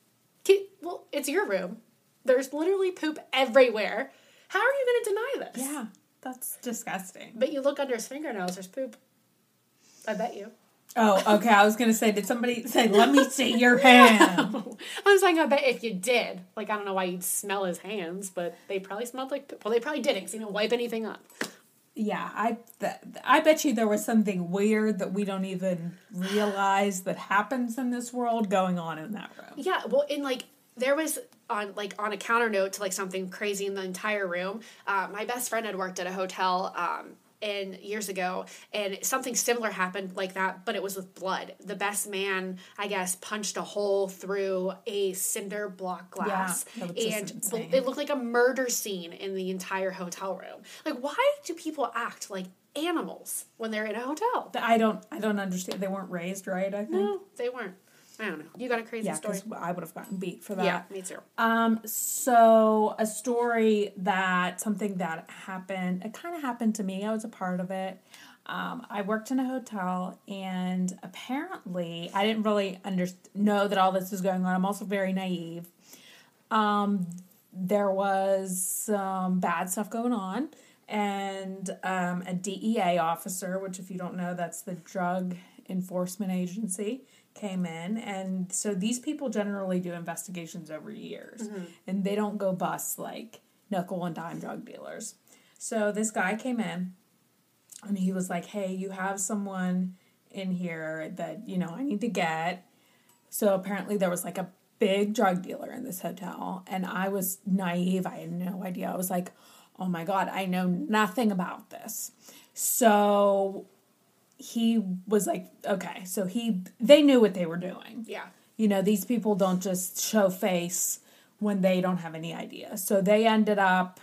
it's your room. There's literally poop everywhere. How are you going to deny this? Yeah, that's disgusting. But you look under his fingernails, there's poop. I bet you. Oh, okay. I was going to say, did somebody say, let me see your hand? I was like, I bet if you did. I don't know why you'd smell his hands, but they probably smelled like poop. Well, they probably didn't, because he didn't wipe anything up. Yeah, I bet you there was something weird that we don't even realize that happens in this world going on in that room. Yeah, well, there was, on a counter note to, something crazy in the entire room, my best friend had worked at a hotel, and years ago, and something similar happened like that, but it was with blood. The best man, I guess, punched a hole through a cinder block glass, and it looked like a murder scene in the entire hotel room. Why do people act like animals when they're in a hotel? I don't understand. They weren't raised right, I think. No, they weren't. I don't know. You got a crazy story? Yeah, I would have gotten beat for that. Yeah, me too. So a story something that happened, it kind of happened to me. I was a part of it. I worked in a hotel, and apparently I didn't really know that all this was going on. I'm also very naive. There was some bad stuff going on, and a DEA officer, which if you don't know, that's the Drug Enforcement Agency, came in, and so these people generally do investigations over years, and they don't go bust like nickel and dime drug dealers. So this guy came in, and he was like, hey, you have someone in here that, I need to get. So apparently there was a big drug dealer in this hotel, and I was naive. I had no idea. I was like, oh my God, I know nothing about this. So he was like, okay, so they knew what they were doing. Yeah. These people don't just show face when they don't have any idea. So they ended up,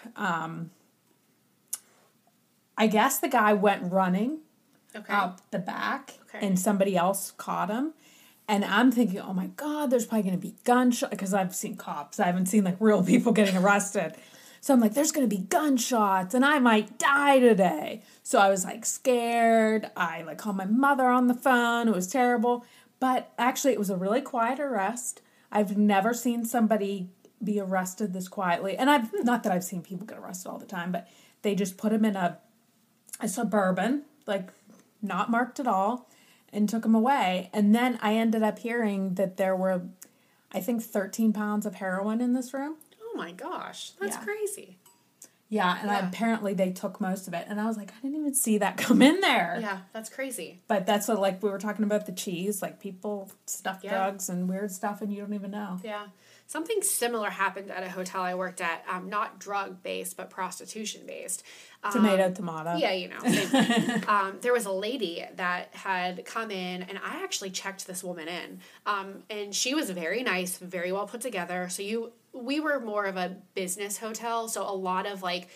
I guess the guy went running out the back, and somebody else caught him. And I'm thinking, oh my God, there's probably going to be gunshots, because I've seen cops. I haven't seen real people getting arrested. So I'm like, there's going to be gunshots and I might die today. So I was scared. I called my mother on the phone. It was terrible. But actually, it was a really quiet arrest. I've never seen somebody be arrested this quietly. And not that I've seen people get arrested all the time, but they just put him in a Suburban, not marked at all, and took him away. And then I ended up hearing that there were, I think, 13 pounds of heroin in this room. Oh my gosh, that's crazy. Yeah, and apparently they took most of it. And I was like, I didn't even see that come in there. Yeah, that's crazy. But that's what, we were talking about the cheese, people stuff drugs and weird stuff and you don't even know. Yeah. Something similar happened at a hotel I worked at, not drug-based, but prostitution-based. Tomato. Yeah, there was a lady that had come in, and I actually checked this woman in. And she was very nice, very well put together. So we were more of a business hotel, so a lot of,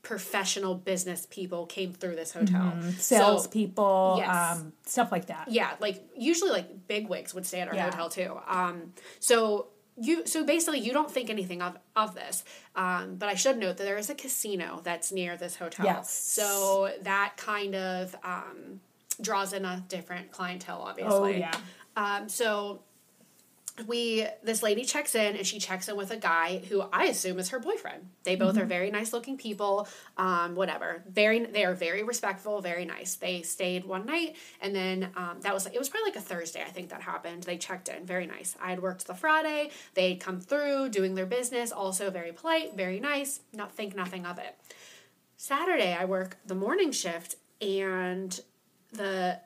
professional business people came through this hotel. Salespeople, yes. Stuff like that. Yeah, like usually like bigwigs would stay at our Yeah. hotel too. So basically you don't think anything of this. But I should note that there is a casino that's near this hotel. Yes. So that kind of draws in a different clientele, obviously. Oh, yeah. So this lady checks in, and she checks in with a guy who I assume is her boyfriend. They both are very nice looking people, whatever. They are very respectful, very nice. They stayed one night, and then it was probably like a Thursday, I think that happened. They checked in, very nice. I had worked the Friday. They'd come through doing their business, also very polite, very nice. Think nothing of it. Saturday, I work the morning shift, and the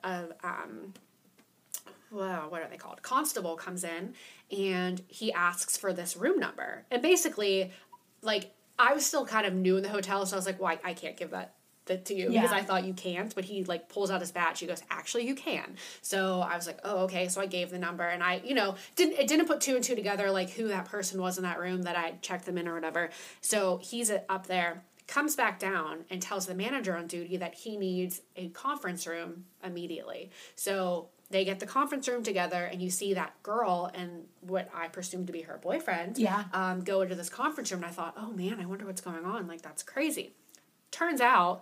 what are they called? Constable comes in, and he asks for this room number. And basically, like, I was still kind of new in the hotel, so I was like, well, I can't give that to you because I thought you can't. But he, like, pulls out his badge. He goes, actually, you can. So I was like, oh, okay. So I gave the number, and I, didn't put two and two together, like, who that person was in that room that I checked them in or whatever. So he's up there, comes back down, and tells the manager on duty that he needs a conference room immediately. So they get the conference room together, and you see that girl and what I presume to be her boyfriend go into this conference room, and I thought, oh man, I wonder what's going on. Like, that's crazy. Turns out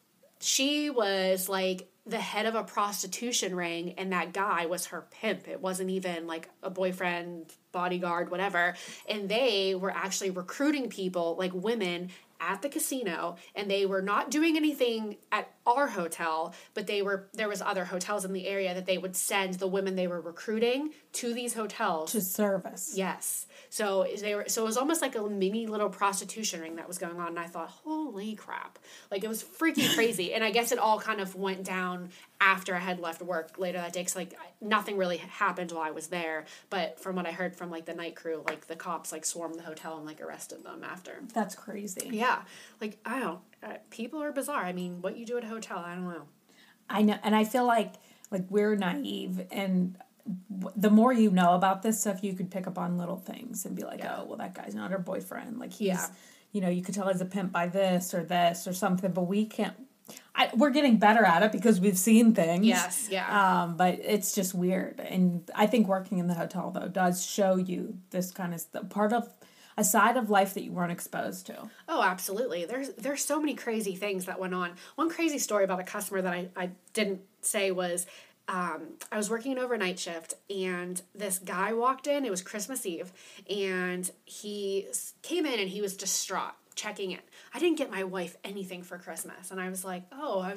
she was like the head of a prostitution ring, and that guy was her pimp. It wasn't even like a boyfriend, bodyguard, whatever. And they were actually recruiting people, like women, at the casino, and they were not doing anything at our hotel, but there was other hotels in the area that they would send the women they were recruiting to these hotels To service. Yes. So it was almost like a mini little prostitution ring that was going on, and I thought, holy crap. Like, it was freaking crazy. And I guess it all kind of went down after I had left work later that day, because, like, nothing really happened while I was there. But from what I heard from, like, the night crew, like, the cops, like, swarmed the hotel and, like, arrested them after. That's crazy. Yeah. Like, I don't people are bizarre. I mean, what you do at a hotel, I don't know. I know, and I feel like we're naive, and the more you know about this stuff, you could pick up on little things and be like, oh, well, that guy's not her boyfriend. Like, he's, you could tell he's a pimp by this or something, but we can't. We're getting better at it because we've seen things. Yes, yeah. But it's just weird. And I think working in the hotel, though, does show you this kind of part of a side of life that you weren't exposed to. Oh, absolutely. There's so many crazy things that went on. One crazy story about a customer that I didn't say was, I was working an overnight shift, and this guy walked in. It was Christmas Eve, and he came in, and he was distraught, checking in. I didn't get my wife anything for Christmas. And I was like,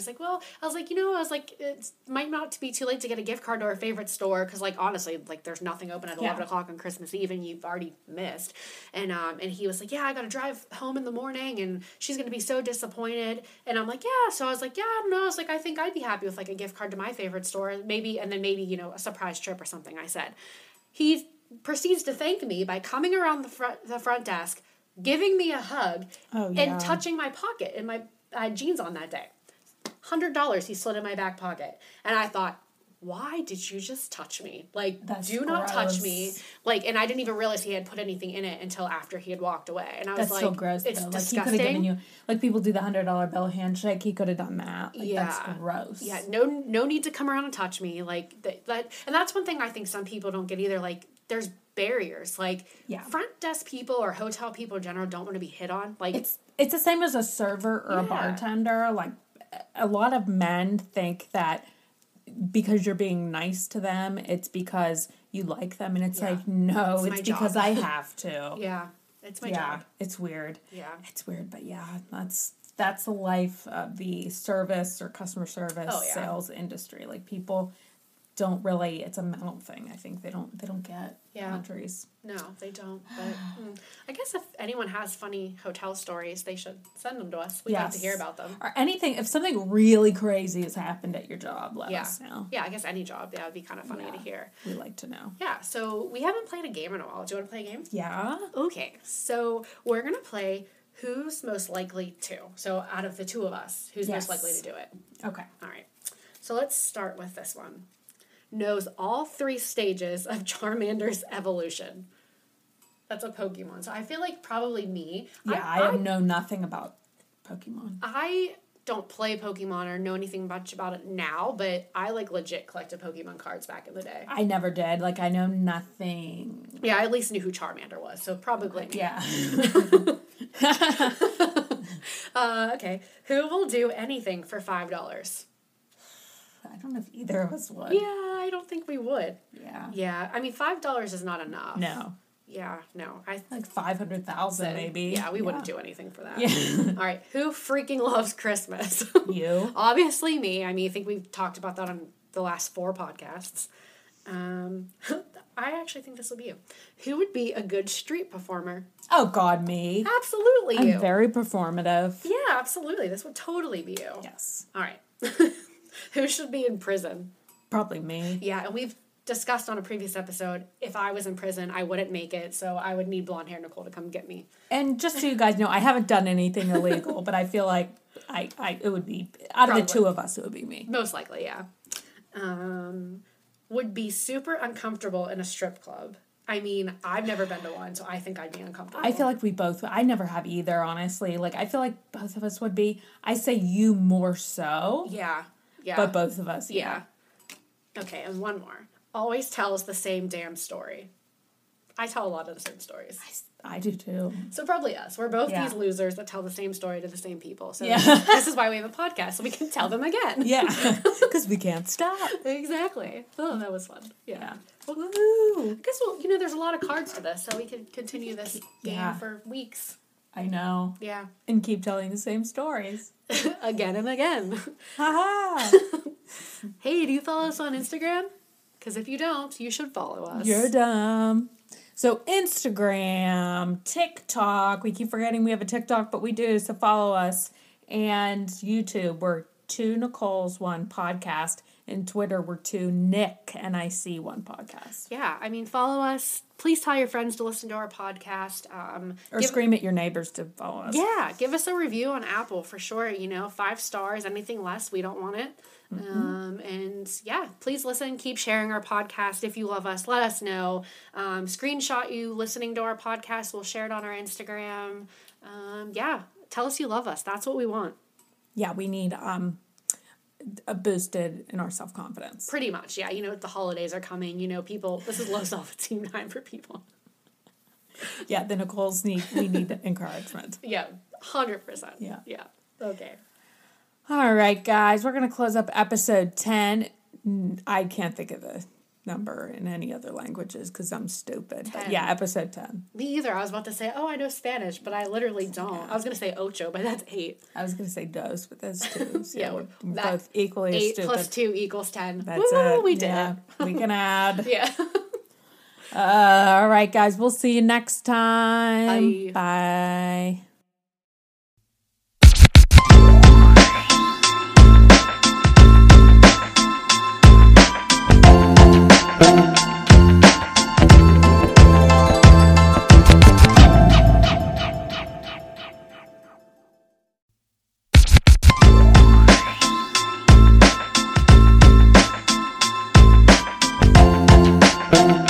it might not be too late to get a gift card to our favorite store, because, like, honestly, like, there's nothing open at 11 o'clock on Christmas Eve, and you've already missed. And he was like, yeah, I got to drive home in the morning, and she's going to be so disappointed. And I'm like, yeah. So I was like, yeah, I don't know. I was like, I think I'd be happy with, like, a gift card to my favorite store, maybe, and then maybe, a surprise trip or something, I said. He proceeds to thank me by coming around the front desk, giving me a hug, and touching my pocket, and I had jeans on that day. $100 he slid in my back pocket. And I thought, why did you just touch me? Like, do not touch me. Like, and I didn't even realize he had put anything in it until after he had walked away. And I was like, so gross, it's though. disgusting. Like, he could have given you, like, people do the $100 bill handshake. He could have done that. Like, that's gross. Yeah, no need to come around and touch me. Like, and that's one thing I think some people don't get either. Like, there's barriers. Like, front desk people or hotel people in general don't want to be hit on. Like, it's the same as a server or a bartender. Like, a lot of men think that because you're being nice to them, it's because you like them, and it's like, no, it's because I have to. It's my job. It's weird. Yeah, it's weird, but that's the life of the service or customer service sales industry. Like, people don't really, it's a mental thing. I think they don't get boundaries. No, they don't. But I guess if anyone has funny hotel stories, they should send them to us. We'd like to hear about them. Or anything, if something really crazy has happened at your job, let us know. Yeah, I guess any job. Yeah, it'd be kind of funny to hear. We'd like to know. Yeah, so we haven't played a game in a while. Do you want to play a game? Yeah. Okay, so we're going to play Who's Most Likely To. So out of the two of us, who's most likely to do it? Okay. All right. So let's start with this one. Knows all 3 stages of Charmander's evolution. That's a Pokemon. So I feel like probably me. Yeah, I know nothing about Pokemon. I don't play Pokemon or know anything much about it now, but I like legit collected Pokemon cards back in the day. I never did. Like, I know nothing. Yeah, I at least knew who Charmander was, so probably me. Yeah. Okay. Who will do anything for $5? I don't know if either of us would. Yeah, I don't think we would. Yeah. Yeah, I mean, $5 is not enough. No. Yeah, no. Like 500,000 maybe. Yeah, we wouldn't do anything for that. Yeah. All right, who freaking loves Christmas? You. Obviously me. I mean, I think we've talked about that on the last 4 podcasts. I actually think this will be you. Who would be a good street performer? Oh, God, me. Absolutely you. I'm very performative. Yeah, absolutely. This would totally be you. Yes. All right. Who should be in prison? Probably me. Yeah, and we've discussed on a previous episode, if I was in prison, I wouldn't make it, so I would need blonde hair Nicole to come get me. And just so you guys know, I haven't done anything illegal, but I feel like it would be, out of the two of us, it would be me. Most likely, yeah. Would be super uncomfortable in a strip club. I mean, I've never been to one, so I think I'd be uncomfortable. I feel like I never have either, honestly. Like, I feel like both of us would be. I say you more so. Yeah. But both of us, yeah. Okay, and one more. Always tells the same damn story. I tell a lot of the same stories. I do too. So probably us. We're both these losers that tell the same story to the same people. So yeah. This is why we have a podcast, so we can tell them again. Yeah, because we can't stop. Exactly. Oh, that was fun. Yeah. Well, Woo. I guess, there's a lot of cards to this, so we could continue this game for weeks. I know. Yeah. And keep telling the same stories. Again and again. Ha Hey, do you follow us on Instagram? Because if you don't, you should follow us. You're dumb. So Instagram, TikTok, we keep forgetting we have a TikTok, but we do, so follow us. And YouTube, we're 2 Nicole's 1 podcast. And Twitter, we're 2 Nick, NIC 1 podcast. Yeah, I mean, follow us. Please tell your friends to listen to our podcast. Or scream at your neighbors to follow us. Yeah, give us a review on Apple for sure. 5 stars, anything less, we don't want it. Mm-hmm. And yeah, please listen. Keep sharing our podcast. If you love us, let us know. Screenshot you listening to our podcast. We'll share it on our Instagram. Yeah, tell us you love us. That's what we want. Yeah, we need a boosted in our self-confidence. Pretty much, yeah. The holidays are coming. People, this is low self-esteem time for people. Yeah, the Nicoles we need encouragement. Yeah, 100%. Yeah. Yeah. Okay. All right, guys, we're going to close up episode 10. I can't think of the number in any other languages because I'm stupid. But yeah, episode 10. Me either. I was about to say, I know Spanish, but I literally don't. Yeah. I was going to say ocho, but that's 8. I was going to say dos, but that's 2. So yeah, we're both equally 8 stupid. 8 plus 2 equals 10. That's Woo, it. We did it. We can add. Yeah. All right, guys, we'll see you next time. Bye. Bye. Bye.